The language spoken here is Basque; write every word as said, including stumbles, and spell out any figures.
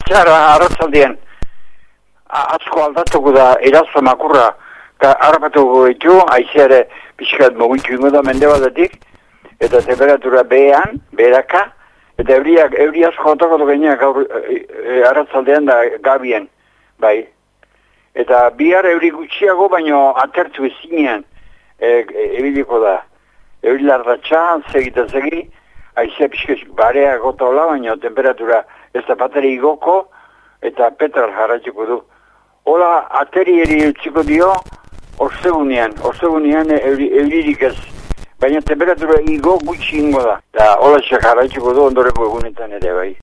txara arratzaldien asko aldatuko da erazo makurra harrapatuko ditu, aizeare pixkat mugitu ingo da mende batetik, eta temperatura behean, beheraka, eta euriak, euri asko jotako dugeneak arratzaldean da gabien, bai. Eta bihar euri gutxiago, baino atertu ezinean ebiliko da. Euri lardatxa, segita segi, aizea pixkat barea gota hola, baino temperatura ez da pateri igoko, eta petral jarratxiko du. Hola, ateri eri utziko dio, orzegunean, orzegunean euririk ez. Baina temperatura igo gutxi ingo da. Eta hola txak jarratxiko du ondoreko egunetan ere bai.